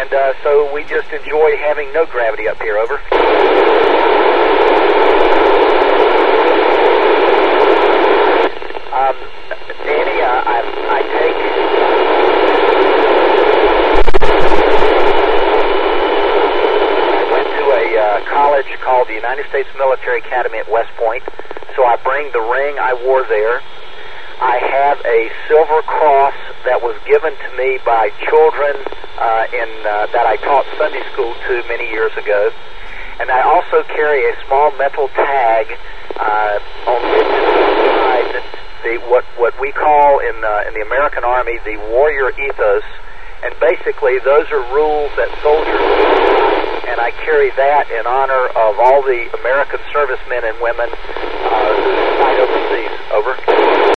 And so we just enjoy having no gravity up here, over. Danny, I take... I went to a college called the United States Military Academy at West Point, so I bring the ring I wore there. I have a silver cross that was given to me by children that I taught Sunday school to many years ago. And I also carry a small metal tag on which is what we call in the American Army the warrior ethos. And basically those are rules that soldiers do, and I carry that in honor of all the American servicemen and women who fight overseas. Over.